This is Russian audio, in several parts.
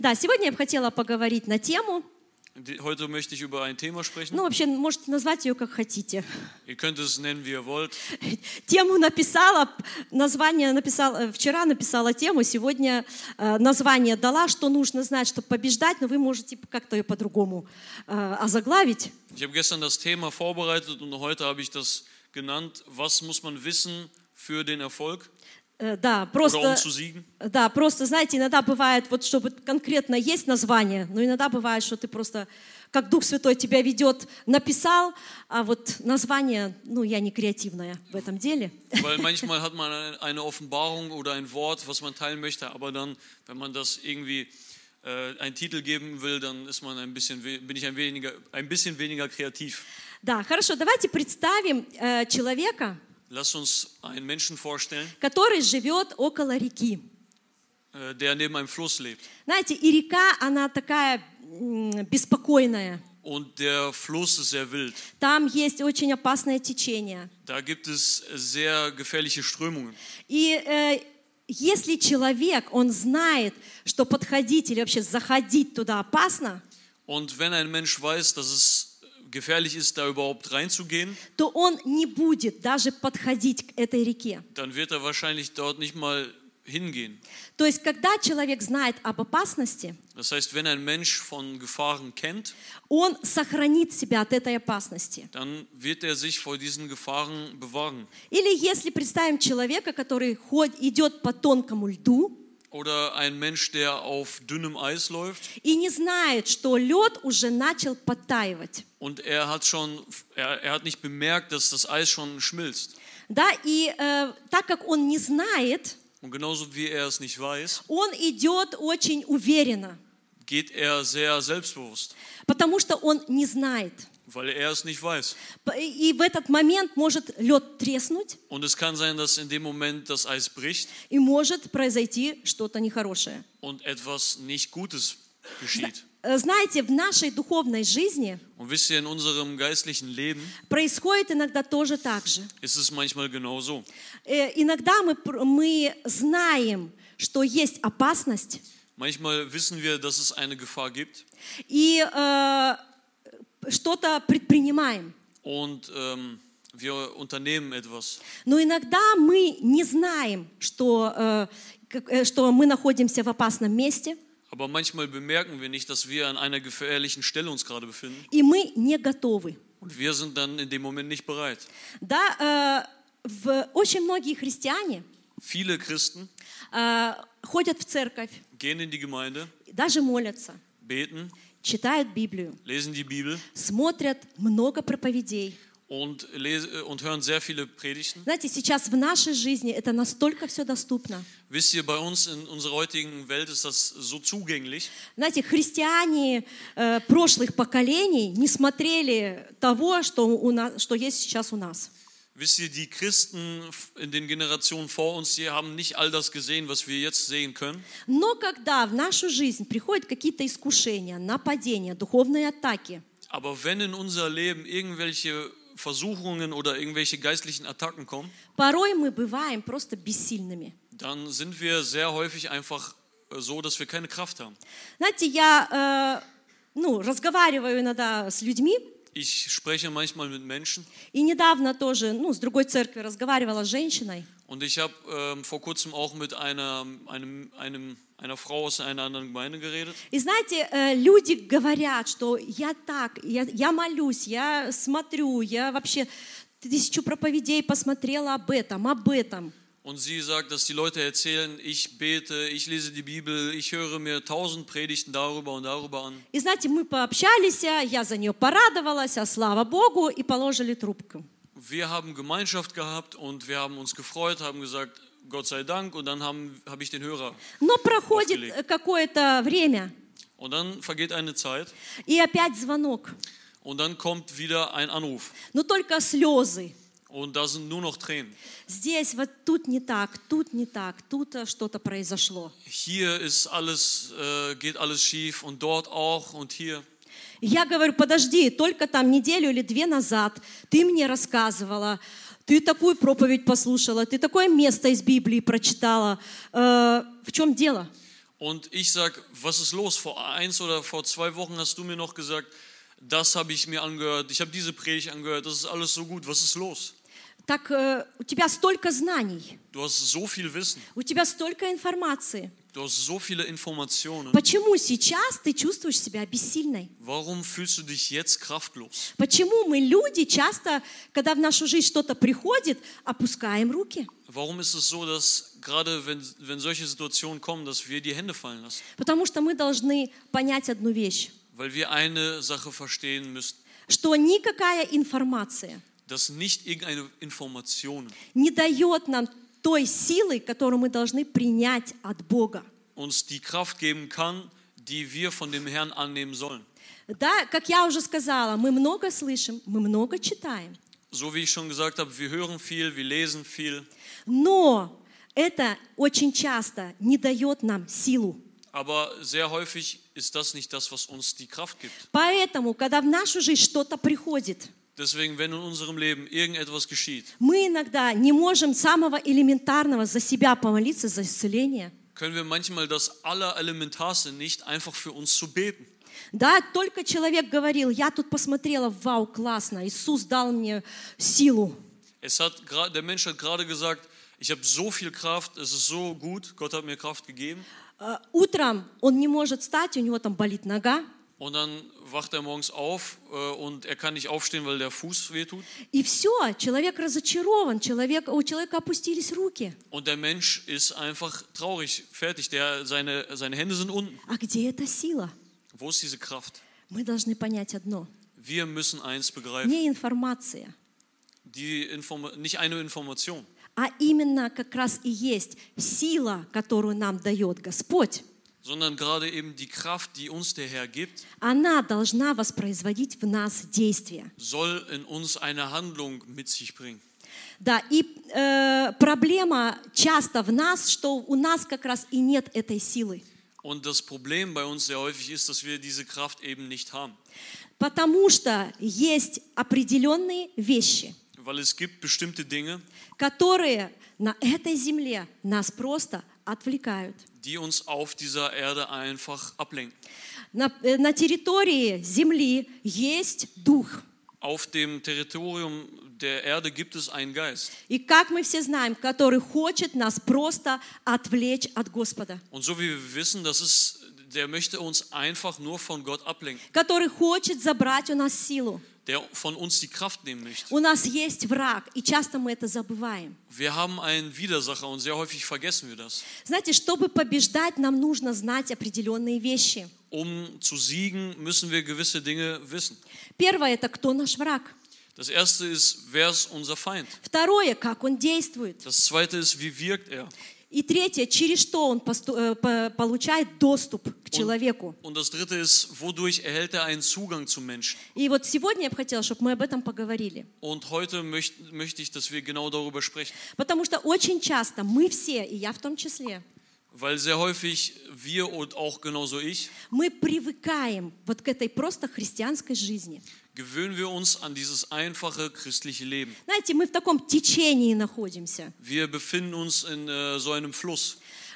Да, сегодня я бы хотела поговорить на тему, Heute möchte ich über ein Thema sprechen. ну, вообще, можете назвать ее как хотите. Ihr könnt es nennen, wie ihr wollt. Тему написала, название написала, вчера написала тему, сегодня название дала, что нужно знать, чтобы побеждать, но вы можете как-то ее по-другому озаглавить. Ich habe gestern das Thema vorbereitet und heute habe ich das genannt. Was muss man wissen für den Erfolg Да, oder um zu siegen? Да, просто, знаете, иногда бывает, вот чтобы конкретно есть название, но иногда бывает, что ты просто, как Дух Святой тебя ведет, написал, а вот название, ну, я не креативная в этом деле. Weil manchmal hat man eine Offenbarung oder ein Wort, was man teilen möchte, aber dann, wenn man das irgendwie einen Titel geben will, dann ist man bin ich ein bisschen weniger kreativ. Да, хорошо, давайте представим человека, Lasst uns einen Menschen vorstellen, который живет около реки. der neben einem Fluss lebt. Знаете, и река, она такая беспокойная. Und der Fluss ist sehr wild. Там есть очень опасное течение. Da gibt es sehr gefährliche Strömungen. И если человек, он знает, что подходить или вообще заходить туда опасно, Und wenn ein Mensch weiß, dass es gefährlich ist, da überhaupt reinzugehen, то он не будет даже подходить к этой реке. dann wird er wahrscheinlich dort nicht mal hingehen. То есть, когда человек знает об опасности, Das heißt, wenn ein Mensch von Gefahren kennt, он сохранит себя от этой опасности. dann wird er sich vor diesen Gefahren bewahren. Или если представим человека, который идет по тонкому льду, Oder ein Mensch, der auf dünnem Eis läuft и не знает, что лед уже начал подтаивать. und er hat nicht bemerkt, dass das Eis schon schmilzt. Да, и так как он не знает, Und genauso wie er es nicht weiß, он идет очень уверенно, geht er sehr selbstbewusst, потому что он не знает. weil er es nicht weiß. И в этот момент может лед треснуть, Und es kann sein, dass in dem Moment das Eis bricht и может произойти что-то нехорошее. und etwas nicht Gutes geschieht. Знаете, в нашей духовной жизни Und wisst ihr, in unserem geistlichen Leben происходит иногда тоже так же. ist es manchmal genau so. Иногда мы знаем, что есть опасность, Manchmal wissen wir, dass es eine Gefahr gibt и что-то предпринимаем. und wir unternehmen etwas. Но иногда мы не знаем, что мы находимся в опасном месте, Aber manchmal bemerken wir nicht, dass wir an einer gefährlichen Stelle uns gerade befinden. и мы не готовы. Und wir sind dann in dem Moment nicht bereit. Да, очень многие христиане Viele Christen ходят в церковь, gehen in die Gemeinde, даже молятся, beten, читают Библию, lesen die Bibel смотрят много проповедей. und hören sehr viele Predigten. Знаете, сейчас в нашей жизни это настолько все доступно. Wisst ihr, bei uns in unserer heutigen Welt ist das so zugänglich. Знаете, христиане прошлых поколений не смотрели того, что есть сейчас у нас. Wisst ihr, die Christen in den Generationen vor uns, die haben nicht all das gesehen, was wir jetzt sehen können. Но когда в нашу жизнь приходят какие-то искушения, нападения, духовные атаки, Aber wenn in unser Leben irgendwelche Versuchungen oder irgendwelche geistlichen Attacken kommen, порой мы бываем просто бессильными. dann sind wir sehr häufig einfach so, dass wir keine Kraft haben. Знаете, я разговариваю иногда с людьми, Ich spreche manchmal mit Menschen и недавно тоже, с другой церкви разговаривала с женщиной. und ich habe vor kurzem auch mit einer Frau aus einer anderen Gemeinde geredet. И знаете, люди говорят, что я молюсь, я смотрю, я вообще 1000 проповедей посмотрела об этом. Und sie sagt, dass die Leute erzählen, ich bete, ich lese die Bibel, ich höre mir 1000 Predigten darüber und darüber an. И знаете, мы пообщались, я за нее порадовалась, слава Богу, и положили трубку. Wir haben Gemeinschaft gehabt und wir haben uns gefreut, haben gesagt, Gott sei Dank, und dann habe ich den Hörer Но проходит aufgelegt. какое-то время, Und dann vergeht eine Zeit и опять звонок. und dann kommt wieder ein Anruf. Но только слезы. Und da sind nur noch Tränen. Здесь вот тут не так, тут что-то произошло. Hier ist geht alles schief und dort auch und hier. Я говорю, подожди, только там неделю или 2 назад ты мне рассказывала, ты такую проповедь послушала, ты такое место из Библии прочитала. В чем дело? Und ich sag, was ist los? Vor 1 oder vor 2 Wochen hast du mir noch gesagt, das habe ich mir angehört, ich habe diese Predigt angehört, das ist alles so gut, was ist los? Так у тебя столько знаний, Du hast so viel Wissen, у тебя столько информации. du hast so viele Informationen. Почему сейчас ты чувствуешь себя бессильной? Warum fühlst du dich jetzt kraftlos? Почему мы, люди, часто, когда в нашу жизнь что-то приходит, опускаем руки? Warum ist es so, dass gerade wenn solche Situationen kommen, dass wir die Hände fallen lassen? Потому что мы должны понять одну вещь, Weil wir eine Sache verstehen müssen, что никакая информация dass nicht irgendeine Information не дает нам той силы, которую мы должны принять от Бога. uns die Kraft geben kann, die wir von dem Herrn annehmen sollen. Да, как я уже сказала, мы много слышим, мы много читаем, So wie ich schon gesagt habe, wir hören viel, wir lesen viel, но это очень часто не дает нам силу. aber sehr häufig ist das nicht das, was uns die Kraft gibt. Поэтому, когда в нашу жизнь что-то приходит, Deswegen, wenn in unserem Leben irgendetwas geschieht, мы иногда не можем самого элементарного за себя помолиться, за исцеление. können wir manchmal das Allerelementarste nicht einfach für uns zu beten. Да, только человек говорил, я тут посмотрела, вау, классно, Иисус дал мне силу. Der Mensch hat gerade gesagt, ich habe so viel Kraft, es ist so gut, Gott hat mir Kraft gegeben. Утром он не может встать, у него там болит нога. Und dann wacht er morgens auf und er kann nicht aufstehen, weil der Fuß wehtut. И все, человек разочарован, у человека опустились руки. Und der Mensch ist einfach traurig, fertig. Seine Hände sind unten. А где эта сила? Wo ist diese Kraft? Мы должны понять одно. Wir müssen eins begreifen. Не информация, Nicht eine Information, а именно как раз и есть сила, которую нам дает Господь. sondern gerade eben die Kraft, die uns der Herr gibt, Она должна воспроизводить в нас действие. soll in uns eine Handlung mit sich bringen. Да, и проблема часто в нас, что у нас как раз и нет этой силы. Und das Problem bei uns sehr häufig ist, dass wir diese Kraft eben nicht haben. Потому что есть определенные вещи, Weil es gibt bestimmte Dinge, которые на этой земле нас просто отвлекают. die uns auf dieser Erde einfach ablenken. На территории земли есть дух. Auf dem Territorium der Erde gibt es einen Geist. И как мы все знаем, который хочет нас просто отвлечь от Господа. Und so wie wir wissen, der möchte uns einfach nur von Gott ablenken. Который хочет забрать у нас силу. Der von uns die Kraft nehmen möchte. У нас есть враг, и часто мы это забываем. Wir haben einen Widersacher und sehr häufig vergessen wir das. Знаете, чтобы побеждать, нам нужно знать определенные вещи. Zu siegen, müssen wir gewisse Dinge wissen. Первое – это кто наш враг. Das erste ist, wer ist unser Feind? Второе – как он действует. Das zweite ist, wie wirkt er? И третье – через что он получает доступ к человеку. Und das dritte ist, wodurch erhält er einen Zugang zum Menschen? И вот сегодня я бы хотела, чтобы мы об этом поговорили. Und heute möchte ich, dass wir genau darüber sprechen. Потому что очень часто мы все, и я в том числе, Weil sehr häufig wir und auch genauso ich, мы привыкаем вот к этой просто христианской жизни. gewöhnen wir uns an dieses einfache christliche Leben. Знаете, мы в таком течении находимся. Wir befinden uns in so einem Fluss.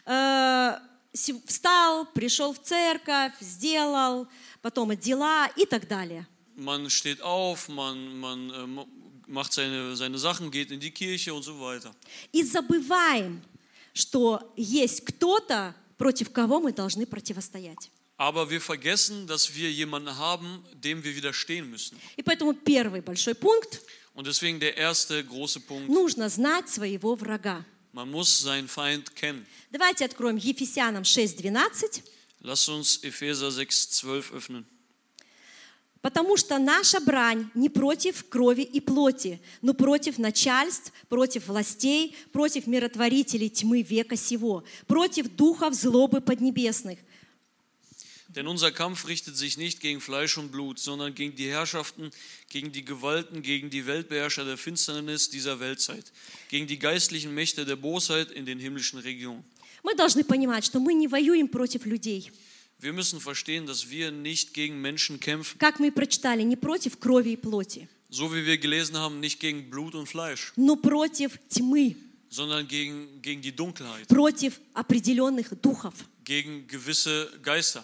Встал, пришел в церковь, сделал, потом дела и так далее. Man steht auf, man macht seine Sachen, geht in die Kirche und so weiter. И забываем, что есть кто-то, против кого мы должны противостоять. Aber wir vergessen, dass wir jemanden haben, dem wir widerstehen müssen. И поэтому первый большой пункт Und deswegen der erste große Punkt, нужно знать своего врага. man muss seinen Feind kennen. Давайте откроем Ефесянам 6:12. Lasst uns Epheser 6,12 öffnen. Потому что наша брань не против крови и плоти, но против начальств, против властей, против миротворителей тьмы века сего, против духов злобы поднебесных. Denn unser Kampf richtet sich nicht gegen Fleisch und Blut, sondern gegen die Herrschaften, gegen die Gewalten, gegen die Weltbeherrscher der Finsternis dieser Weltzeit, gegen die geistlichen Mächte der Bosheit in den himmlischen Regionen. Мы должны понимать, что мы не воюем против людей. Wir müssen verstehen, dass wir nicht gegen Menschen kämpfen, Как мы прочитали, не против крови и плоти, so wie wir gelesen haben, nicht gegen Blut und Fleisch, но против тьмы, sondern gegen die Dunkelheit, против определенных духов. gegen gewisse Geister.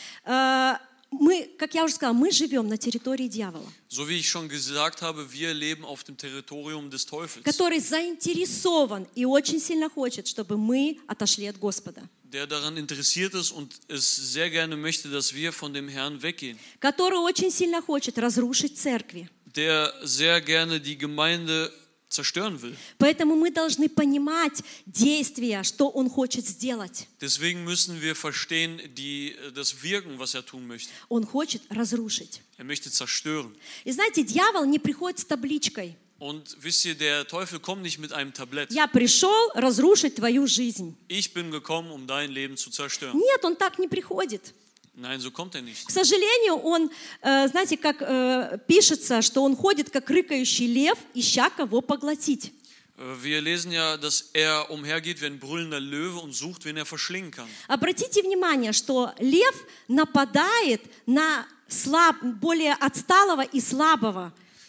Мы, как я уже сказала, мы живем на территории дьявола, So wie ich schon gesagt habe, wir leben auf dem Territorium des Teufels, который заинтересован и очень сильно хочет, чтобы мы отошли от Господа, der daran interessiert ist und es sehr gerne möchte, dass wir von dem Herrn weggehen, который очень сильно хочет разрушить церкви. der sehr gerne die Gemeinde zerstören will. Поэтому мы должны понимать действия, что он хочет сделать. Deswegen müssen wir verstehen, das Wirken, was er tun möchte. Он хочет разрушить. Er möchte zerstören. И знаете, дьявол не приходит с табличкой. Und wisst ihr, der Teufel kommt nicht mit einem Tablett. Я пришел разрушить твою жизнь. Ich bin gekommen, um dein Leben zu zerstören. Нет, он так не приходит. Nein, so kommt er nicht. К сожалению, он, знаете, как пишется, что он ходит, как рыкающий лев, ища кого поглотить. Wir lesen ja, dass er umhergeht wie ein brüllender Löwe und sucht, wen er verschlingen kann. Обратите внимание, что лев нападает на более отсталого и слабого.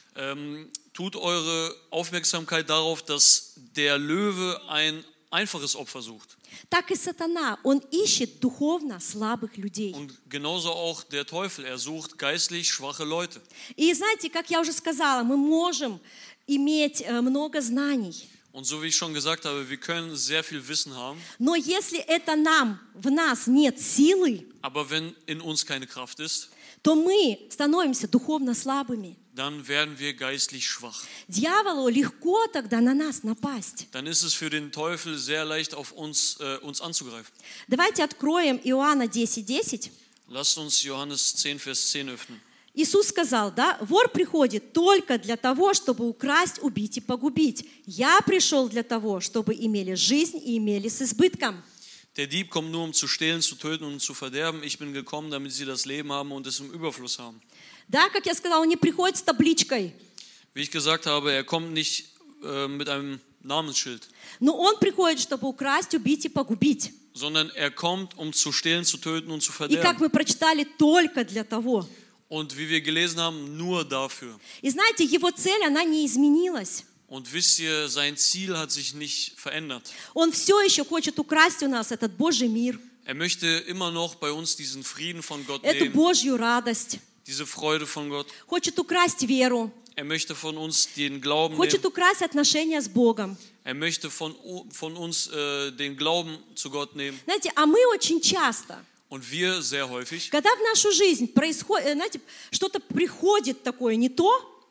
Tut eure Aufmerksamkeit darauf, dass der Löwe ein einfaches Opfer sucht. Так и сатана, он ищет духовно слабых людей. Und genauso auch der Teufel, er sucht geistlich schwache Leute. И знаете, как я уже сказала, мы можем иметь много знаний. Und so wie ich schon gesagt habe, wir können sehr viel Wissen haben, Но если в нас нет силы, aber wenn in uns keine Kraft ist, то мы становимся духовно слабыми. dann werden wir geistlich schwach. Дьяволу легко тогда на нас напасть. Dann ist es für den Teufel sehr leicht, auf uns anzugreifen. Давайте откроем Иоанна 10:10. Lasst uns Johannes 10, Vers 10 öffnen. Иисус сказал, да, вор приходит только для того, чтобы украсть, убить и погубить. Я пришел для того, чтобы имели жизнь и имели с избытком. Der Dieb kommt nur, um zu stehlen, zu töten und zu verderben. Ich bin gekommen, damit sie das Leben haben und es im Überfluss haben. Да, как я сказала, он не приходит с табличкой. Wie ich gesagt habe, er kommt nicht mit einem Namensschild, Но он приходит, чтобы украсть, убить и погубить. sondern er kommt, um zu stehlen, zu töten und zu И как verderben. мы прочитали, только для того. Und wie wir gelesen haben, nur dafür. И знаете, его цель, она не изменилась. Und wisst ihr, sein Ziel hat sich nicht verändert. Он все еще хочет украсть у нас этот Божий мир, Er möchte immer noch bei uns diesen Frieden von Gott эту nehmen, Bожью радость. diese Freude von Gott. Хочет украсть веру. Er möchte von uns den Glauben Хочет nehmen. украсть отношения с Богом. Er möchte von uns den Glauben zu Gott nehmen. Знаете, а мы очень часто, Und wir sehr häufig, когда в нашу жизнь происходит, знаете, что-то приходит такое не то,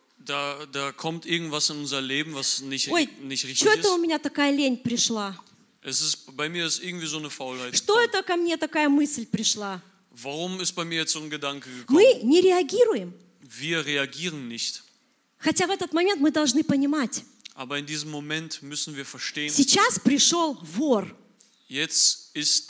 da kommt irgendwas in unser Leben, was nicht ой, richtig что это у ist. меня такая лень пришла? Bei mir ist irgendwie so eine Faulheit Что gekommen. это ко мне такая мысль пришла? Warum ist bei mir jetzt so ein Gedanke gekommen? Мы не реагируем. Wir reagieren nicht. Хотя в этот момент мы должны понимать, Aber in diesem Moment müssen wir verstehen, сейчас пришел вор. jetzt ist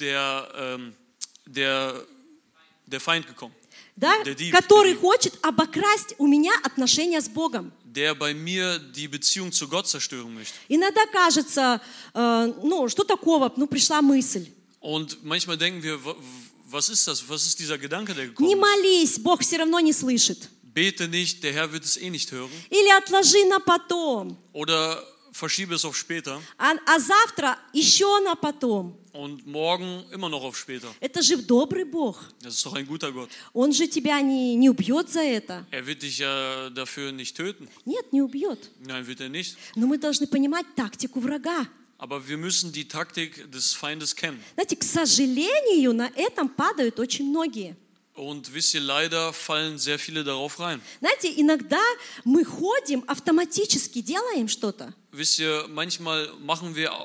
der Feind gekommen, Да, Der Dieb, который der Dieb. хочет обокрасть у меня отношения с Богом. der bei mir die Beziehung zu Gott zerstören möchte. Иногда кажется, что такого, пришла мысль. Und manchmal denken wir, was ist das? Was ist dieser Gedanke, der gekommen Не ist? молись, Бог все равно не слышит. Bete nicht, der Herr wird es eh nicht hören. Или отложи на потом. Oder verschiebe es auf später А завтра еще на потом. und morgen immer noch auf später. Это же добрый Бог. Das ist doch ein guter Gott. Он же тебя не убьет за это. Er wird dich ja dafür nicht töten. Нет, не убьет. Nein, wird er nicht. Но мы должны понимать тактику врага. Aber wir müssen die Taktik des Feindes kennen. Знаете, к сожалению, на этом падают очень многие. Und wisst ihr, leider fallen sehr viele darauf rein. Знаете, иногда мы ходим, автоматически делаем что-то, Wisst ihr, manchmal machen wir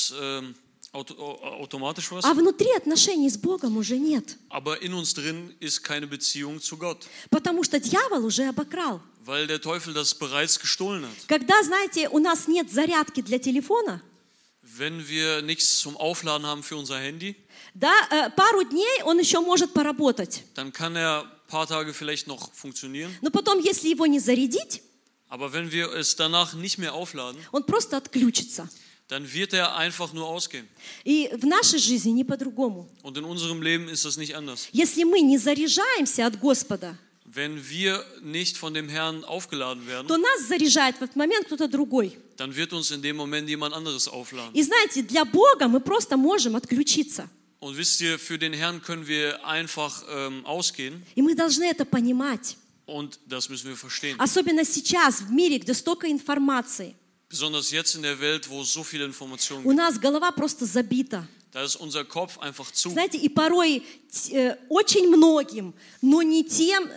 automatisch was, а внутри отношений с Богом уже нет. aber in uns drin ist keine Beziehung zu Gott, Потому что дьявол уже обокрал. weil der Teufel das bereits gestohlen hat. Когда, знаете, у нас нет зарядки для телефона, Wenn wir nichts zum Aufladen haben für unser Handy, да, пару дней он еще может поработать. dann kann er ein paar Tage vielleicht noch funktionieren. Но потом, если его не зарядить, Aber wenn wir es danach nicht mehr aufladen, он просто отключится. dann wird er einfach nur ausgehen. И в нашей жизни не по-другому. Und in unserem Leben ist das nicht anders. Если мы не заряжаемся от Господа, Wenn wir nicht von dem Herrn aufgeladen werden, то нас заряжает в этот момент кто-то другой. dann wird uns in dem Moment jemand anderes aufladen. И знаете, для Бога мы просто можем отключиться. Und wisst ihr, für den Herrn können wir einfach ausgehen. И мы должны это понимать. Und das müssen wir verstehen. Особенно сейчас, в мире, где столько информации. Besonders jetzt in der Welt, wo es so viele Informationen У gibt. нас голова просто забита. Da ist unser Kopf einfach zu. Знаете, и порой очень многим, но не тем,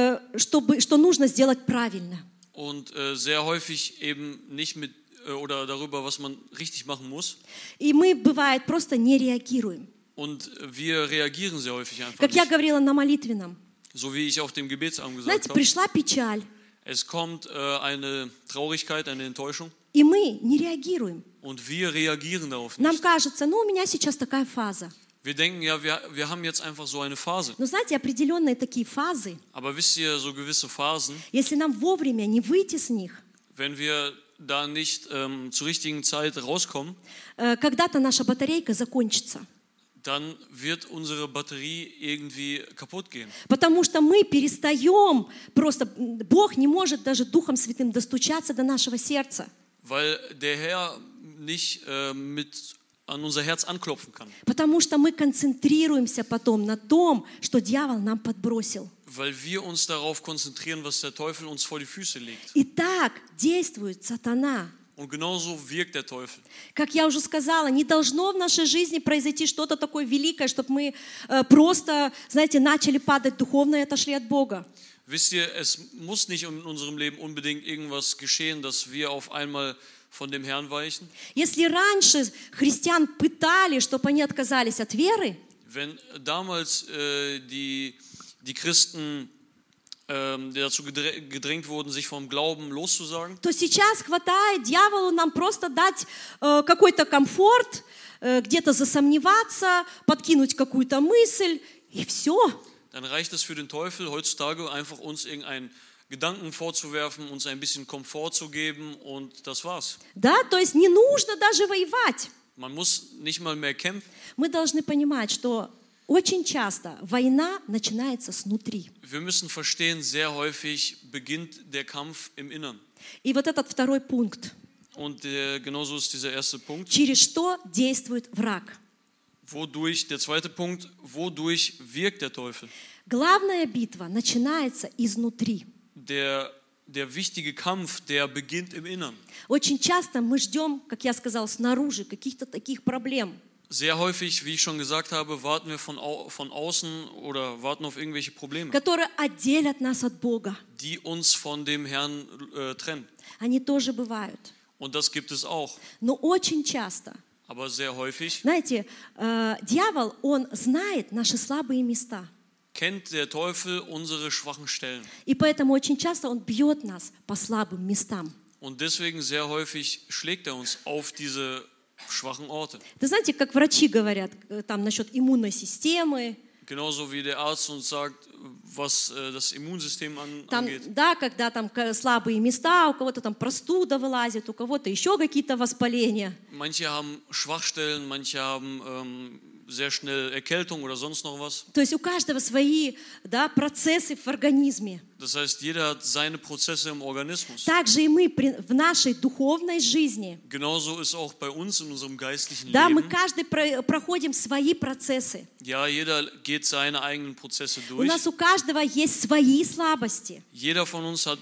что нужно сделать правильно. Und sehr häufig eben nicht mit oder darüber, was man richtig machen muss. И мы, бывает, просто не реагируем. Und wir reagieren sehr häufig einfach Как я nicht. говорила на молитвенном. So wie ich auf dem Gebetsabend gesagt Знаете, habe. пришла печаль, Es kommt eine Traurigkeit, eine Enttäuschung. и мы не реагируем. Und wir reagieren darauf Нам nicht. кажется, ну, у меня сейчас такая фаза. Wir denken, ja, wir haben jetzt einfach so eine Phase. Но знаете, определенные такие фазы, Aber wisst ihr, so gewisse Phasen, если нам вовремя не выйти с них, wenn wir da nicht zur richtigen Zeit rauskommen, когда-то наша батарейка закончится. dann wird unsere Batterie irgendwie kaputt gehen. Потому что мы перестаем, просто Бог не может даже Духом Святым достучаться до нашего сердца. Weil der Herr nicht an unser Herz anklopfen kann. Потому что мы концентрируемся потом на том, что дьявол нам подбросил. Weil wir uns darauf konzentrieren, was der Teufel uns vor die Füße legt. И так действует сатана. Und genauso wirkt der Teufel. Как я уже сказала, не должно в нашей жизни произойти что-то такое великое, чтобы мы просто, знаете, начали падать духовно и отошли от Бога. Wisst ihr, es muss nicht in unserem Leben unbedingt irgendwas geschehen, dass wir auf einmal von dem Herrn weichen. Если раньше христиан пытали, чтобы они отказались от веры, Wenn damals die Christen dazu gedrängt wurden, sich vom Glauben loszusagen, то сейчас хватает дьяволу нам просто дать какой-то комфорт, где-то засомневаться, подкинуть какую-то мысль, и все. dann reicht es für den Teufel heutzutage einfach uns irgendeinen Gedanken vorzuwerfen, uns ein bisschen Komfort zu geben und das war's. Да, то есть не нужно даже воевать. Man muss nicht mal mehr kämpfen. Мы должны понимать, что очень часто война начинается снутри. Wir müssen verstehen, sehr häufig beginnt der Kampf im Innern. И вот этот второй пункт. Und genauso ist dieser erste Punkt. Через что действует враг? Der zweite Punkt, wodurch wirkt der Teufel? Главная битва начинается изнутри. Der wichtige Kampf, der beginnt im Innern. Очень часто мы ждем, как я сказала, снаружи каких-то таких проблем. Sehr häufig, wie ich schon gesagt habe, warten wir von außen oder warten auf irgendwelche Probleme, Которые отделят нас от Бога. die uns von dem Herrn trennen. Они тоже бывают. Und das gibt es auch. Но очень часто, Aber sehr häufig знаете, дьявол, он знает наши слабые места. kennt der Teufel unsere schwachen Stellen. И поэтому очень часто он бьет нас по слабым местам. Und deswegen sehr häufig schlägt er uns auf diese schwachen Orte. Вы знаете, как врачи говорят там насчет иммунной системы, Genauso wie der Arzt uns sagt, was das Immunsystem там, angeht. да, когда там слабые места, у кого-то там простуда вылазит, у кого-то еще какие-то воспаления. Manche haben Schwachstellen, manche haben sehr schnell Erkältung oder sonst noch was. То есть у каждого свои, да, процессы в организме. Das heißt, jeder hat seine Prozesse im Organismus. Также и мы в нашей духовной жизни. Genauso ist auch bei uns in unserem geistlichen Да, мы Leben. каждый проходим свои процессы. Ja, jeder geht seine eigenen Prozesse У durch. нас у каждого есть свои слабости. Jeder von uns hat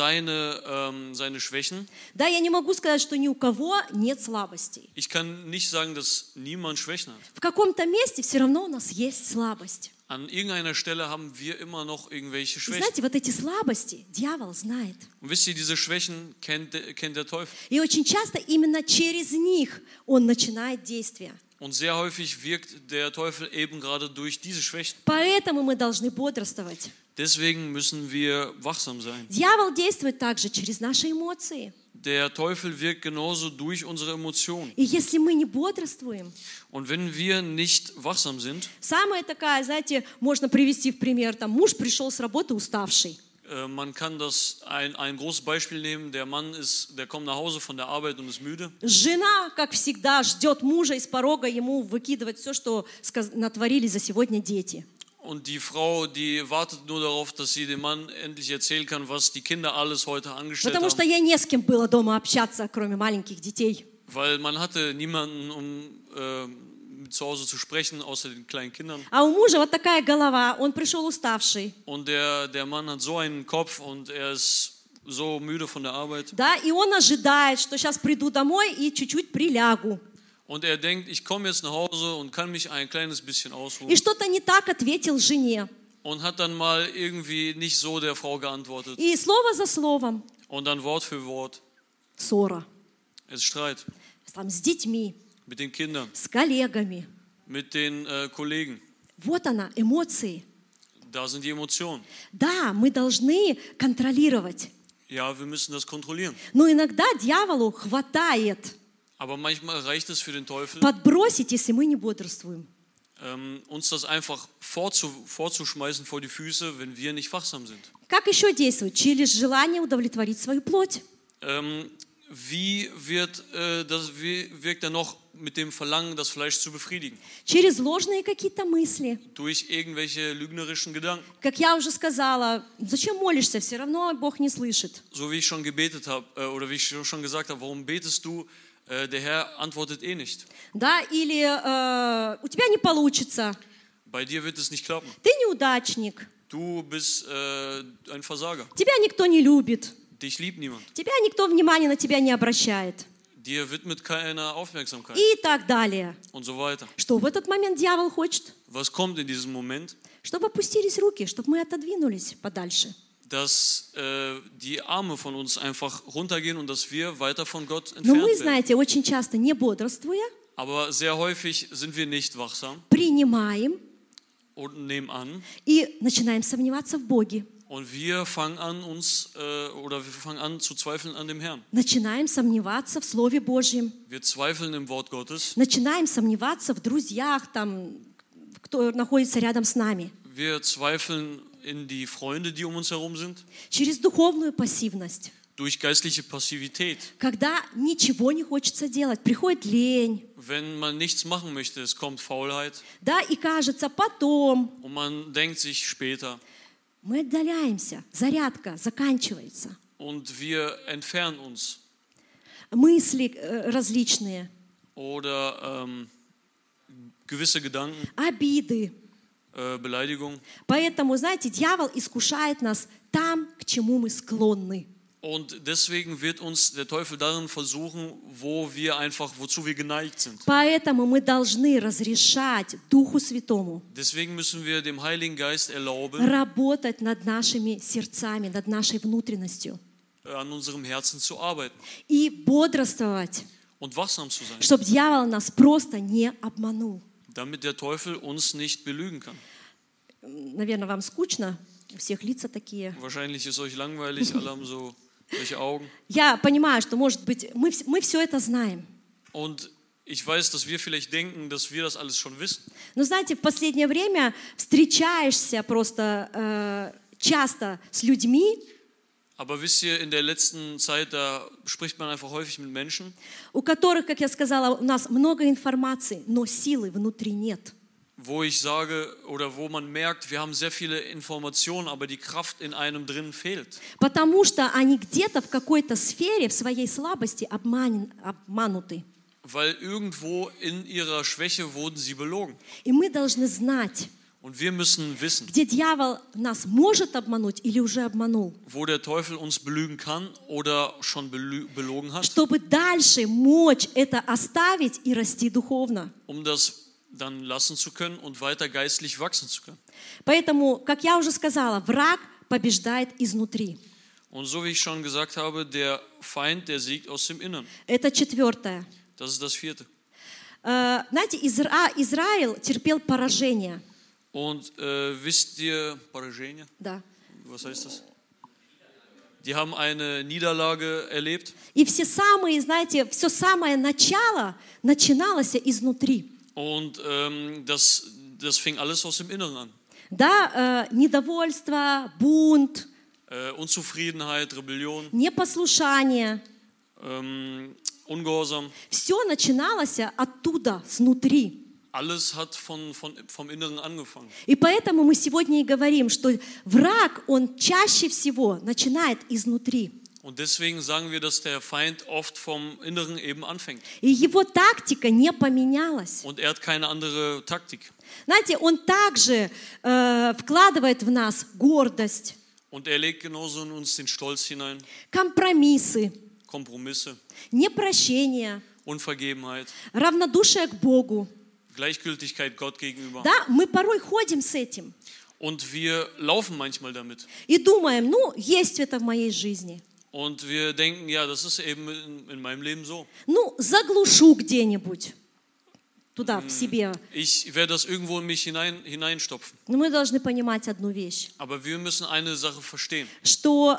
seine Schwächen. Да, я не могу сказать, что ни у кого нет слабостей. Ich kann nicht sagen, dass niemand Schwächen hat. В каком-то месте все равно у нас есть слабость. An irgendeiner Stelle haben wir immer noch irgendwelche И Schwächen. знаете, вот эти слабости дьявол знает. Und wisst ihr, diese Schwächen kennt der Teufel. И очень часто именно через них он начинает действие. Und sehr häufig wirkt der Teufel eben gerade durch diese Schwächen. Поэтому мы должны бодрствовать. Deswegen müssen wir wachsam sein. Дьявол действует также через наши эмоции. Der Teufel wirkt genauso durch unsere Emotionen. И если мы не бодрствуем, Und wenn wir nicht wachsam sind, самая такая, знаете, можно привести в пример, там муж пришел с работы уставший. man kann das ein großes Beispiel nehmen. Der Mann der kommt nach Hause von der Arbeit und ist müde. Жена, как всегда, ждет мужа из порога ему выкидывать все, что натворили за сегодня дети. Und die Frau, die wartet nur darauf, dass sie dem Mann endlich erzählen kann, was die Kinder alles heute angestellt Потому что haben. ей не с кем было дома общаться, кроме маленьких детей. Weil man hatte niemanden, zu Hause zu sprechen, außer den kleinen Kindern. А у мужа вот такая голова, он пришел уставший. Und der Mann hat so einen Kopf und er ist so müde von der Arbeit. Да, и он ожидает, что сейчас приду домой и чуть-чуть прилягу. Und er denkt, ich komme jetzt nach Hause und kann mich ein kleines bisschen И ausruhen. что-то не так ответил жене. Und hat dann mal irgendwie nicht so der Frau geantwortet. И слово за словом Und dann Wort für Wort. ссора. Es ist Streit Там с детьми, mit den Kindern, с коллегами. mit den Kollegen. Вот она, эмоции. Da sind die Emotionen. Да, мы должны контролировать. Ja, wir müssen das kontrollieren. Но иногда дьяволу хватает Aber manchmal reicht es für den Teufel, подбросить, если мы не бодрствуем. uns das einfach vorzuschmeißen vor die Füße, wenn wir nicht wachsam sind. Как еще действовать? Через желание удовлетворить свою плоть. Wie wirkt er noch mit dem Verlangen, das Fleisch zu befriedigen? Через ложные какие-то мысли. Durch irgendwelche lügnerischen Gedanken. Как я уже сказала, зачем молишься? Все равно Бог не слышит. So wie ich schon gebetet habe, oder wie ich schon gesagt habe, warum betest du? Der Herr antwortet eh nicht. Да, или у тебя не получится. Bei dir wird es nicht klappen. Ты неудачник. Du bist ein Versager. Тебя никто не любит. Dich liebt niemand. Тебя никто внимания на тебя не обращает. Dir widmet keiner Aufmerksamkeit. И так далее. Und so weiter. Что в этот момент дьявол хочет? Was kommt in diesem Moment? Чтобы опустились руки, чтобы мы отодвинулись подальше. Dass die Arme von uns einfach runtergehen und dass wir weiter von Gott Но entfernt мы, werden. знаете, очень часто, не бодрствуя, Aber sehr häufig sind wir nicht wachsam принимаем und nehmen an и начинаем сомневаться в Боге. und wir fangen an zu zweifeln an dem Herrn. Начинаем сомневаться в Слове Божьем. Wir zweifeln im Wort Gottes. Начинаем сомневаться в друзьях, там, кто находится рядом с нами. Wir zweifeln in die Freunde, die um uns herum sind. Через духовную пассивность. Durch geistliche Passivität. Когда ничего не хочется делать, приходит лень. Wenn man nichts machen möchte, es kommt Faulheit. Да, и кажется, потом. Und man denkt sich später. Мы отдаляемся, зарядка заканчивается. Und wir entfernen uns. Мысли различные. Oder gewisse Gedanken. Обиды. Beleidigung. Поэтому, знаете, дьявол искушает нас там, к чему мы склонны. Und deswegen wird uns der Teufel darin versuchen, wozu wir geneigt sind. Поэтому мы должны разрешать Духу Святому Deswegen müssen wir dem Heiligen Geist erlauben, работать над нашими сердцами, над нашей внутренностью an unserem Herzen zu arbeiten и бодрствовать, und wachsam zu sein, чтобы дьявол нас просто не обманул. damit der Teufel uns nicht belügen kann. Наверное, вам скучно, у всех лица такие. Wahrscheinlich ist euch langweilig, alle haben solche Augen. Я понимаю, что, может быть, мы все это знаем. Und ich weiß, dass wir vielleicht denken, dass wir das alles schon wissen. Но знаете, в последнее время встречаешься просто часто с людьми, Aber wisst ihr, in der letzten Zeit, da spricht man einfach häufig mit Menschen, у которых, как я сказала, у нас много информации, но силы внутри нет. wo ich sage oder wo man merkt, wir haben sehr viele Informationen, aber die Kraft in einem drin fehlt. Потому что они где-то в какой-то сфере, в своей слабости обмануты. Weil irgendwo in ihrer Schwäche wurden sie belogen. И мы должны знать, Und wir müssen wissen, где дьявол нас может обмануть или уже обманул, wo der Teufel uns belügen kann oder schon belogen hat, чтобы дальше мочь это оставить и расти духовно. das dann lassen zu können und weiter geistlich wachsen zu können. Поэтому, как я уже сказала, враг побеждает изнутри. Und so wie ich schon gesagt habe, der Feind, der siegt aus dem Innern. Это четвертое. Das ist das vierte. Знаете, Израиль терпел поражение. Und wisst ihr, поражение? Да. Was heißt das? Die haben eine Niederlage erlebt. И все самое начало начиналось изнутри. Und das fing alles aus dem Inneren an. Да, недовольство, бунт, Unzufriedenheit, Rebellion, непослушание. Ungehorsam. Все начиналось оттуда, снутри. Alles hat vom Inneren angefangen. И поэтому мы сегодня и говорим, что враг, он чаще всего начинает изнутри. Und deswegen sagen wir, dass der Feind oft vom Inneren eben anfängt. И его тактика не поменялась. Und er hat keine andere Taktik. Знаете, он также вкладывает в нас гордость, Und er legt genauso in uns den Stolz hinein, компромиссы, Kompromisse, непрощение, Unvergebenheit, равнодушие к Богу. Gleichgültigkeit Gott gegenüber. Да, мы порой ходим с этим Und wir laufen manchmal damit. и думаем, ну, есть это в моей жизни. Und wir denken, ja, das ist eben in meinem Leben so. Ну, заглушу где-нибудь туда, в себе. Ich werde das irgendwo in mich hineinstopfen. Но мы должны понимать одну вещь, Aber wir müssen eine Sache verstehen. что,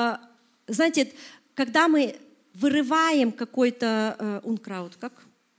знаете, когда мы вырываем какой-то Unkraut, как?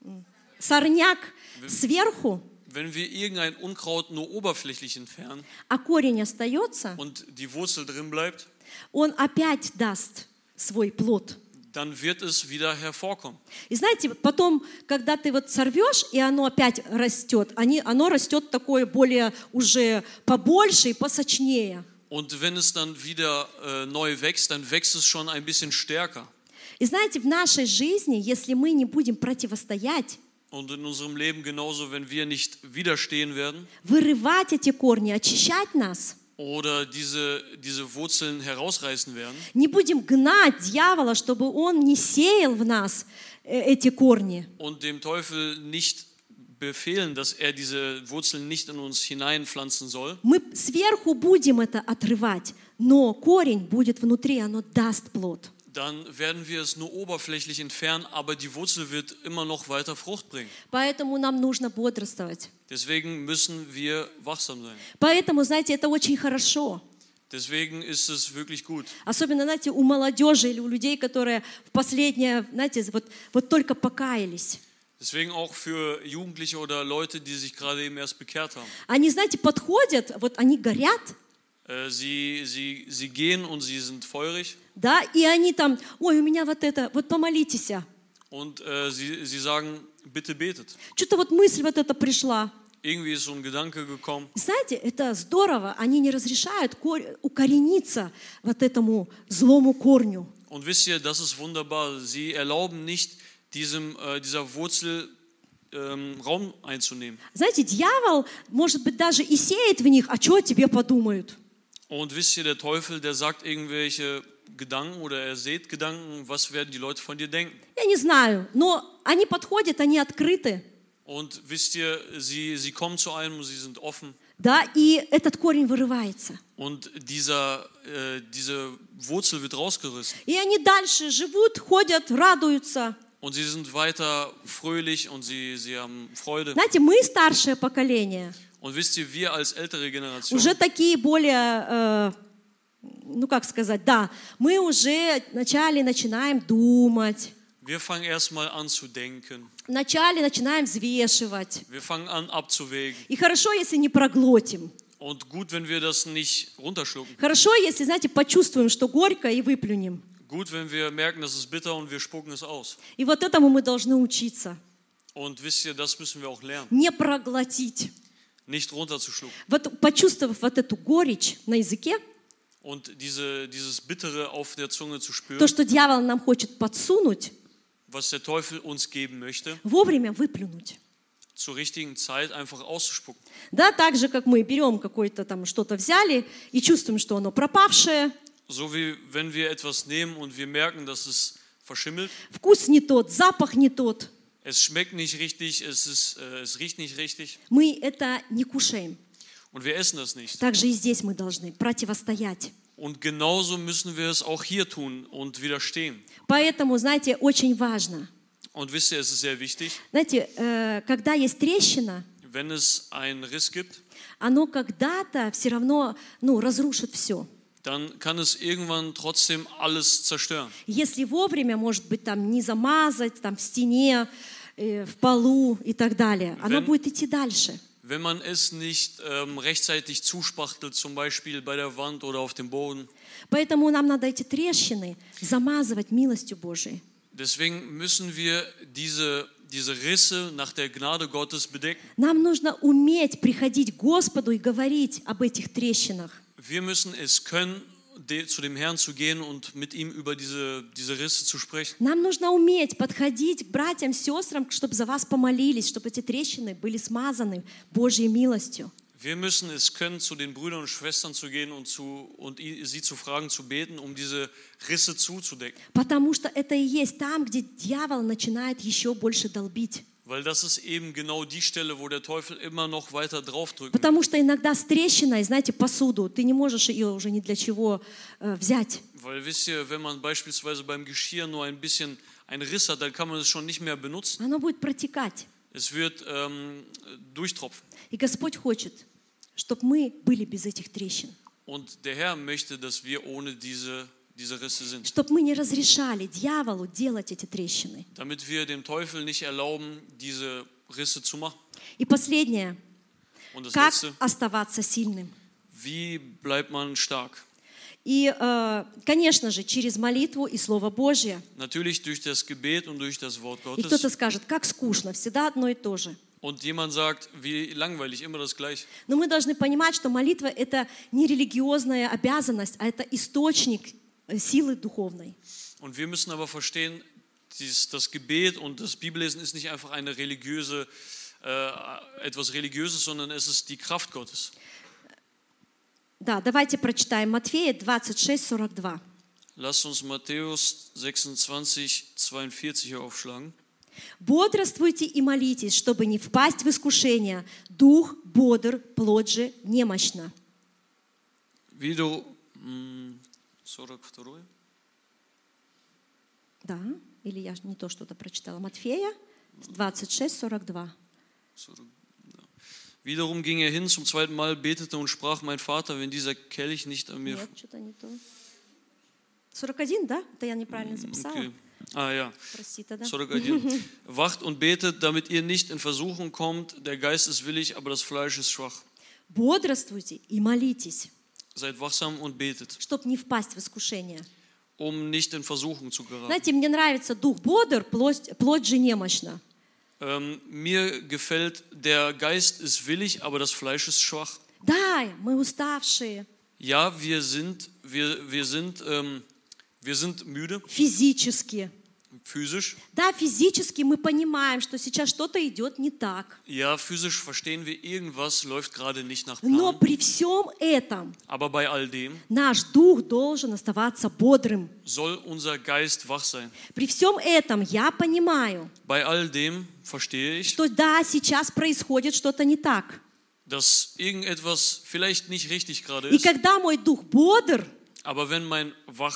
Сорняк сверху, Wenn wir irgendein Unkraut nur oberflächlich entfernen а корень остается, und die Wurzel drin bleibt, он опять даст свой плод. dann wird es wieder hervorkommen. И знаете, потом, когда ты вот сорвешь, и оно опять растет, оно растет такое более уже побольше и посочнее. Und wenn es dann wieder neu wächst, dann wächst es schon ein bisschen stärker. И знаете, в нашей жизни, если мы не будем противостоять, Und in unserem Leben genauso, wenn wir nicht widerstehen werden вырывать эти корни, очищать нас, oder diese Wurzeln herausreißen werden, не будем гнать дьявола, чтобы он не сеял в нас эти корни, und dem Teufel nicht befehlen, dass er diese Wurzeln nicht in uns hineinpflanzen soll, мы сверху будем это отрывать, но корень будет внутри, оно даст плод. dann werden wir es nur oberflächlich entfernen, aber die Wurzel wird immer noch weiter Frucht bringen. Поэтому нам нужно бодрствовать. Deswegen müssen wir wachsam sein. Поэтому, знаете, это очень хорошо. Deswegen ist es wirklich gut. Особенно, знаете, у молодежи или у людей, которые в последнее, знаете, вот только покаялись. Deswegen auch für Jugendliche oder Leute, die sich gerade eben erst bekehrt haben. Они, знаете, подходят, вот они горят, Sie gehen und sie sind feurig. да, и они там, ой, у меня вот это, вот помолитесь. Und sie sagen, bitte betet. Что-то вот мысль вот эта пришла. Irgendwie ist so ein Gedanke gekommen. Знаете, это здорово, они не разрешают укорениться вот этому злому корню. Und wisst ihr, das ist wunderbar. Sie erlauben nicht dieser Wurzel Raum einzunehmen. Знаете, дьявол, может быть, даже и сеет в них, а что о тебе подумают? Und wisst ihr, der Teufel, der sagt irgendwelche Gedanken oder er sät Gedanken, was werden die Leute von dir denken? Я не знаю, но они подходят, они открыты. Und wisst ihr, sie kommen zu einem und sie sind offen. Да, и этот корень вырывается. Und diese Wurzel wird rausgerissen. И они дальше живут, ходят, радуются. Und sie sind weiter fröhlich und sie haben Freude. Знаете, мы, старшее поколение, Und wisst ihr, wir als ältere Generation, уже такие более, ну как сказать, да, мы уже вначале начинаем думать, wir fangen erstmal an zu denken. вначале начинаем взвешивать. Wir fangen an abzuwägen. И хорошо, если не проглотим. Und gut, wenn wir das nicht runterschlucken. Хорошо, если, знаете, почувствуем, что горько, и выплюнем. Gut, wenn wir merken, das ist bitter und wir spucken es aus. И вот этому мы должны учиться. Und wisst ihr, das müssen wir auch lernen. Не проглотить. Nicht runterzuschlucken. Вот почувствовав вот эту горечь на языке, Und dieses Bittere auf der Zunge zu spüren, то, что дьявол нам хочет подсунуть, was der Teufel uns geben möchte, вовремя выплюнуть. zur richtigen Zeit einfach auszuspucken. Да, так же, как мы берем какое-то там что-то взяли и чувствуем, что оно пропавшее, So wie wenn wir etwas nehmen und wir merken, dass es verschimmelt, вкус не тот, запах не тот, es schmeckt nicht richtig, es riecht nicht richtig мы это не кушаем. und wir essen das nicht. Также и здесь мы должны противостоять. Und genauso müssen wir es auch hier tun und widerstehen. Поэтому, знаете, очень важно. Und wisst ihr, es ist sehr wichtig, Знаете, когда есть трещина, wenn es einen Riss gibt, оно когда-то все равно, разрушит все. dann kann es irgendwann trotzdem alles zerstören. Если вовремя, может быть, там не замазать, там в стене, в полу и так далее, оно будет идти дальше. Wenn man es nicht rechtzeitig zuspachtelt, zum Beispiel bei der Wand oder auf dem Boden. Поэтому нам надо эти трещины замазывать милостью Божией. Deswegen müssen wir diese Risse nach der Gnade Gottes bedecken. Нам нужно уметь приходить к Господу и говорить об этих трещинах. Wir müssen es können, zu dem Herrn zu gehen und mit ihm über diese Risse zu sprechen. Нам нужно уметь подходить к братьям, сестрам, чтобы за вас помолились, чтобы эти трещины были смазаны Божьей милостью. Wir müssen es können, zu den Brüdern und Schwestern zu gehen und sie zu fragen, zu beten, um diese Risse zuzudecken. Потому что это и есть там, где дьявол начинает еще больше долбить. Weil das ist eben genau die Stelle, wo der Teufel immer noch weiter draufdrücken will. Потому что иногда с трещиной, знаете, посуду, ты не можешь ее уже ни для чего взять. Weil wisst ihr, wenn man beispielsweise beim Geschirr nur ein bisschen einen Riss hat, dann kann man es schon nicht mehr benutzen. Оно будет протекать. Es wird durchtropfen. И Господь хочет, чтобы мы были без этих трещин. Und der Herr möchte, dass wir ohne diese Risse sind. Чтобы мы не разрешали дьяволу делать эти трещины. Damit wir dem Teufel nicht erlauben, diese Risse zu machen. И последнее. Und das Как Letzte, оставаться сильным? wie bleibt man stark? И, конечно же, через молитву и Слово Божье. Natürlich durch das Gebet und durch das Wort И кто-то Gottes. скажет, как скучно, всегда одно и то же. Und jemand sagt, wie langweilig, immer das Gleiche. Но мы должны понимать, что молитва – это не религиозная обязанность, а это источник силы духовной. Und wir müssen aber verstehen, das Gebet und das Bibellesen ist nicht einfach eine etwas Religiöses, sondern es ist die Kraft Gottes. Да, давайте прочитаем Матфея 26:42. Lasst uns Matthäus 26:42 aufschlagen. «Бодрствуйте и молитесь, чтобы не впасть в искушение. Дух бодр, плоть же немощна». Wieder 42. Да, или я не то что-то прочитала. Матфея 26:42. Wiederum ging er hin zum zweiten Mal, betete und sprach: Mein Vater, wenn dieser Kelch nicht an mir... Нет, что-то не то. 41, да? Это я неправильно записала. Okay. Ah ja, Прости тогда. 41. Wacht und betet, damit ihr nicht in Versuchung kommt. Der Geist ist willig, aber das Fleisch ist schwach. Бодрствуйте и молитесь, Seid wachsam und betet, чтобы не впасть в искушение. nicht in Versuchung zu geraten. Знаете, мне нравится дух бодр, плоть же немощна. Mir gefällt, der Geist ist willig, aber das Fleisch ist schwach. Да, мы уставшие Ja, wir sind müde, физически. physisch. Да, физически мы понимаем, что сейчас что-то идет не так. Ja, physisch verstehen wir, irgendwas läuft gerade nicht nach Но Plan. при всем этом Aber bei all dem наш дух должен оставаться бодрым. soll unser Geist wach sein. При всем этом я понимаю, Bei all dem verstehe ich, что да, сейчас происходит что-то не так. dass irgendetwas vielleicht nicht richtig gerade И ist. когда мой дух бодр, Aber wenn mein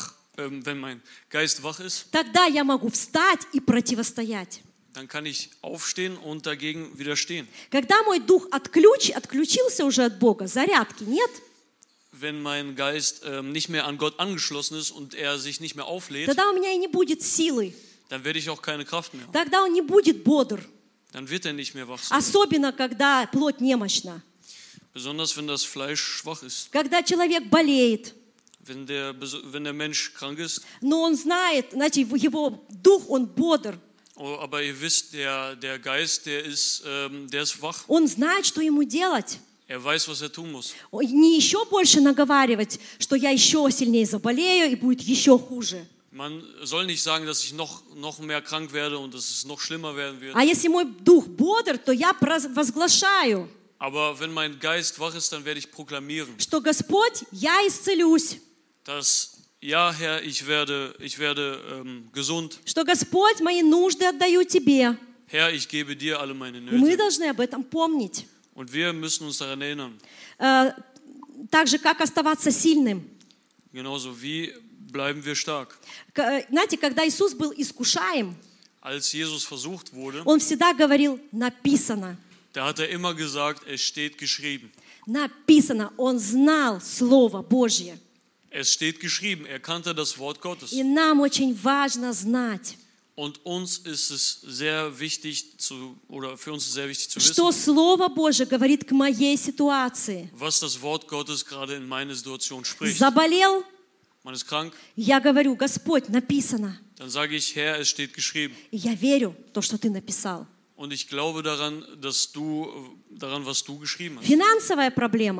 Geist wach ist, тогда я могу встать и противостоять. dann kann ich aufstehen und dagegen widerstehen. Когда мой дух отключился уже от Бога, зарядки нет, Wenn mein Geist nicht mehr an Gott angeschlossen ist und er sich nicht mehr auflädt, тогда у меня и не будет силы, dann werde ich auch keine Kraft mehr haben. тогда он не будет бодр. Dann wird er nicht mehr wach sein. Особенно, когда плоть немощна. Besonders wenn das Fleisch schwach ist. Когда человек болеет, Wenn der Mensch krank ist. но он знает, знаете, его дух, он бодр. Oh, aber ihr wisst, der Geist, der ist wach. Он знает, что ему делать. Er weiß, was er tun muss. Не еще больше наговаривать, что я еще сильнее заболею и будет еще хуже. Man soll nicht sagen, dass ich noch mehr krank werde und dass es noch schlimmer werden wird. А если мой дух бодр, то я возглашаю, Aber wenn mein Geist wach ist, dann werde ich proklamieren, что Господь, я исцелюсь, dass ja, Herr, ich werde gesund. что Господь, мои нужды отдаю Тебе. Herr, ich gebe dir alle meine И мы Nöte. должны об этом помнить. Und wir müssen uns daran erinnern. Так же, как оставаться сильным. Genauso wie bleiben wir stark. Знаете, когда Иисус был искушаем, Als Jesus versucht wurde, Он всегда говорил «написано». da hat er immer gesagt, es steht geschrieben. Написано. Он знал Слово Божье. Es steht geschrieben, er kannte das Wort Gottes. И нам очень важно знать, Und uns ist es sehr wichtig für uns ist sehr wichtig zu что wissen, Слово Божье говорит к моей ситуации. was das Wort Gottes gerade in meine Situation spricht. Заболел? Man ist krank, Я говорю, Господь, написано. dann sage ich, Herr, es steht geschrieben. И я верю в то, что Ты написал. Und ich glaube daran, was du geschrieben hast. Финансовая проблема.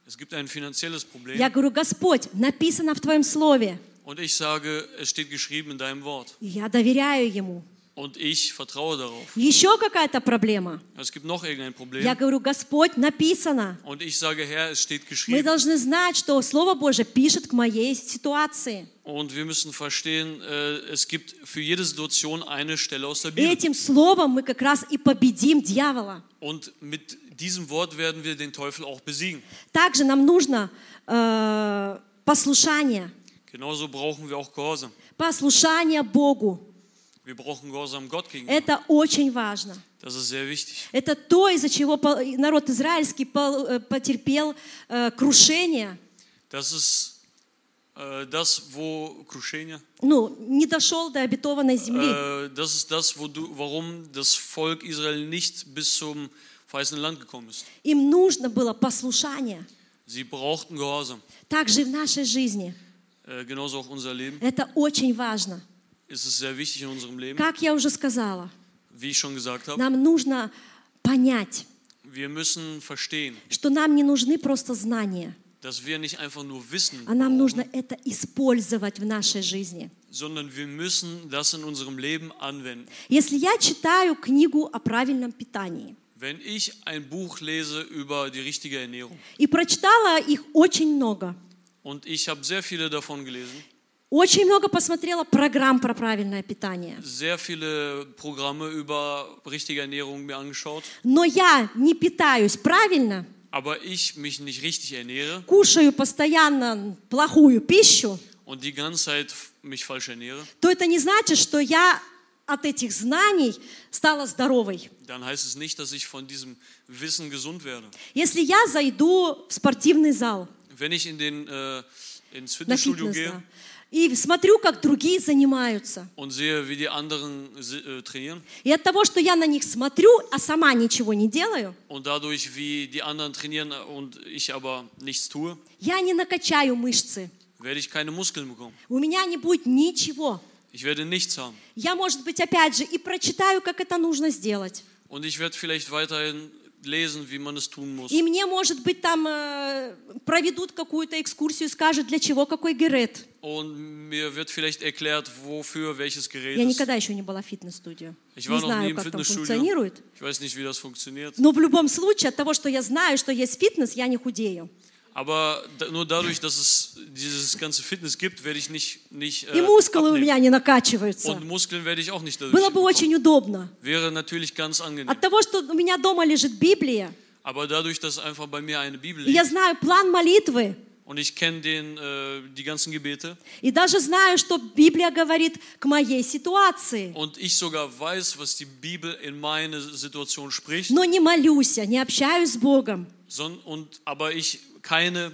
Es gibt ein finanzielles Problem. Я говорю, Господь, написано в Твоем Слове. Und ich sage, es steht geschrieben in deinem Wort. И я доверяю Ему. Und ich vertraue darauf. Еще какая-то проблема. Es gibt noch irgendein Problem. Я говорю, Господь, написано. Und ich sage, Herr, es steht Мы geschrieben. должны знать, что Слово Божие пишет к моей ситуации. Und wir müssen verstehen, es gibt für jede Situation eine Stelle aus der И Bibel. этим Словом мы как раз и победим дьявола. Und mit diesem Wort werden wir den Teufel auch besiegen. Также нам нужно послушание. Genauso brauchen wir auch Gehorsam. Послушание Богу. Wir brauchen Gehorsam Gott gegenüber. Это очень важно. Das ist sehr wichtig. Это то, из-за чего народ израильский потерпел крушение. Das ist das, wo Krушение. Ну, не дошел до обетованной земли. Das ist das, warum das Volk Israel nicht bis zum verheißenen Land gekommen ist. Им нужно было послушание. Sie brauchten Gehorsam. Также и в нашей жизни. Genauso auch unser Leben. Это очень важно. Es ist sehr wichtig in unserem Leben. Как я уже сказала, Wie ich schon gesagt habe, нам нужно понять, wir müssen verstehen, что нам не нужны просто знания, dass wir nicht einfach nur Wissen а нам нужно brauchen, это использовать в нашей жизни. sondern wir müssen das in unserem Leben anwenden. Если я читаю книгу о правильном питании, Wenn ich ein Buch lese über die richtige Ernährung и прочитала их очень много, und ich habe sehr viele davon gelesen, очень много посмотрела программ про правильное питание, sehr viele Programme über richtige Ernährung mir angeschaut, но я не питаюсь правильно, aber ich mich nicht richtig ernähre кушаю постоянно плохую пищу, und die ganze Zeit mich falsch ernähre, то это не значит, что я от этих знаний стала здоровой. dann heißt es nicht, dass ich von diesem Wissen gesund werde. Если я зайду в спортивный зал, Wenn ich ins на Fitnessstudio фитнес, gehe да, и смотрю, как другие занимаются, und sehe, wie die anderen trainieren и от того, что я на них смотрю, а сама ничего не делаю, und dadurch, wie die anderen trainieren und ich aber nichts tue, я не накачаю мышцы, werde ich keine Muskeln bekommen. у меня не будет ничего. Ich werde nichts haben. Я, может быть, опять же, и прочитаю, как это нужно сделать. Und ich werde vielleicht weiterhin lesen, wie man es tun muss. И мне, может быть, там проведут какую-то экскурсию, скажут, для чего какой герет. Und mir wird vielleicht erklärt, wofür welches Gerät Я ist. никогда еще не была в фитнес-студию. Ich Не war noch nie знаю, im как там Fitnessstudio. функционирует. Ich weiß nicht, wie das funktioniert. Но в любом случае, от того, что я знаю, что есть фитнес, я не худею. Aber nur dadurch, dass es dieses ganze Fitness gibt, werde ich nicht И мускулы у abnehmen. меня не накачиваются. Und Muskeln werde ich auch nicht dadurch Было бы bekommen. очень удобно. Wäre natürlich ganz angenehm. От того, что у меня дома лежит Библия, Aber dadurch, dass einfach bei mir eine Bibel и я liegt знаю план молитвы, und ich kenne die ganzen Gebete и даже знаю, что Библия говорит к моей ситуации, und ich sogar weiß, was die Bibel in meine Situation spricht, но не молюсь, не общаюсь с Богом, aber ich keine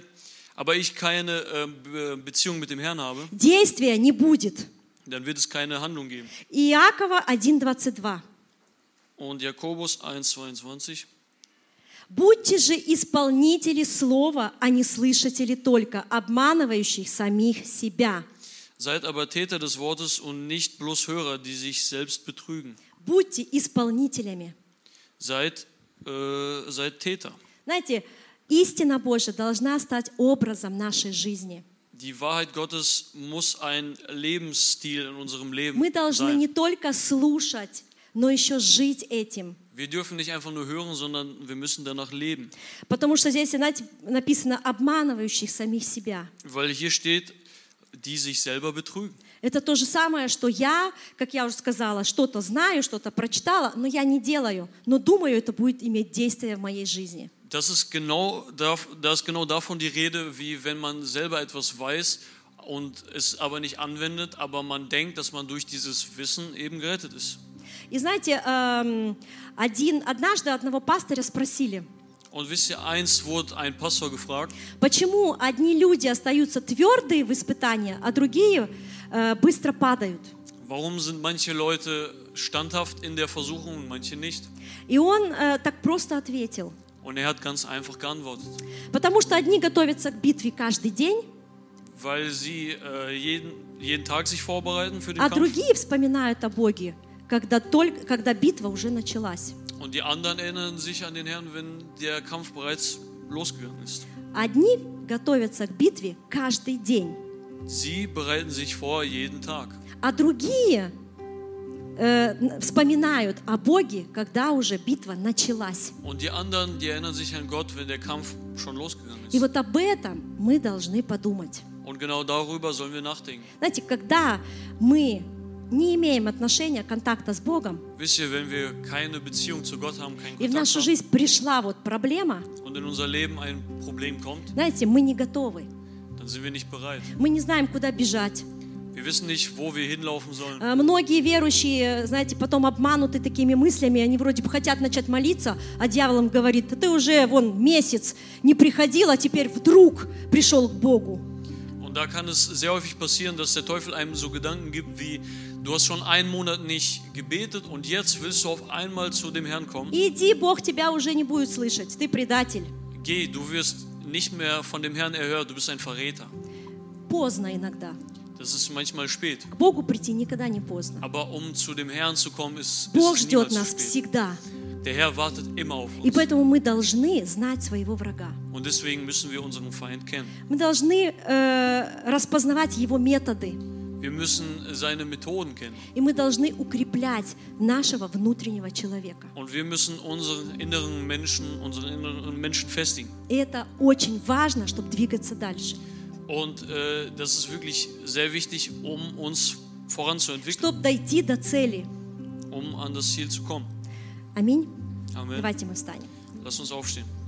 Beziehung mit dem Herrn habe, действия не будет. dann wird es keine Handlung geben. Иакова 1:22. Und Jakobus 1,22. Будьте же исполнители слова, а не слышатели только, обманывающих самих себя. Seid aber Täter des Wortes und nicht bloß Hörer, die sich selbst betrügen. Будьте исполнителями. Seid Täter. Знаете, истина Божья должна стать образом нашей жизни. Die Wahrheit Gottes muss ein Lebensstil in unserem Leben Мы должны не sein. только слушать, но еще жить этим. Wir dürfen nicht einfach nur hören, sondern wir müssen danach leben. Потому что здесь, знаете, написано «обманывающих самих себя». Weil hier steht, die sich selber betrügen. Это то же самое, что я, как я уже сказала, что-то знаю, что-то прочитала, но я не делаю. Но думаю, это будет иметь действие в моей жизни. Da ist genau davon die Rede, wie wenn man selber etwas weiß und es aber nicht anwendet, aber man denkt, dass man durch dieses Wissen eben gerettet ist. И знаете, однажды одного пастыря спросили, Und wisst ihr, einst wurde ein Pastor gefragt, почему одни люди остаются твердые в испытании, а другие быстро падают. warum sind manche Leute standhaft in der Versuchung und manche nicht? И он так просто ответил. Und er hat ganz einfach geantwortet, Потому что одни готовятся к битве каждый день, weil sie jeden Tag sich vorbereiten für den а Kampf другие вспоминают о Боге, когда битва уже началась. und die anderen erinnern sich an den Herrn, wenn der Kampf bereits losgegangen ist. Одни готовятся к битве каждый день, Sie bereiten sich vor jeden Tag. а другие вспоминают о Боге, когда уже битва началась. Und die anderen, die erinnern sich an Gott, wenn der Kampf schon losgegangen И ist. вот об этом мы должны подумать. Und genau darüber sollen wir nachdenken. Знаете, когда мы не имеем отношения, контакта с Богом, Wisst ihr, wenn wir keine Beziehung zu Gott haben, keinen и в Kontakt нашу haben жизнь пришла вот проблема, und in unser Leben ein Problem kommt, знаете, мы не готовы. dann sind wir nicht bereit. Мы не знаем, куда бежать. Wir wissen nicht, wo wir hinlaufen sollen. Многие верующие, знаете, потом обмануты такими мыслями, они вроде бы хотят начать молиться, а дьявол им говорит: да ты уже вон месяц не приходил, а теперь вдруг пришел к Богу. Und da kann es sehr häufig passieren, dass der Teufel einem so Gedanken gibt wie, du hast schon einen Monat nicht gebetet und jetzt willst du auf einmal zu dem Herrn kommen. Иди, Бог тебя уже не будет слышать, ты предатель. Geh, du wirst nicht mehr von dem Herrn erhört, du bist ein Verräter. Поздно иногда. Das ist manchmal spät. К Богу прийти никогда не поздно. Aber um zu dem Herrn zu kommen, ist Бог es ждет niemals нас zu spät. всегда. Der Herr wartet immer auf И uns. поэтому мы должны знать своего врага. Und deswegen müssen wir unseren Feind kennen. Мы должны распознавать его методы. Wir müssen seine Methoden kennen. И мы должны укреплять нашего внутреннего человека. Und wir müssen unseren inneren Menschen festigen. И это очень важно, чтобы двигаться дальше. Und das ist wirklich sehr wichtig, um uns voranzuentwickeln, Чтобы дойти до цели. um an das Ziel zu kommen. Аминь. Amen. Давайте мы встанем. Lass uns aufstehen.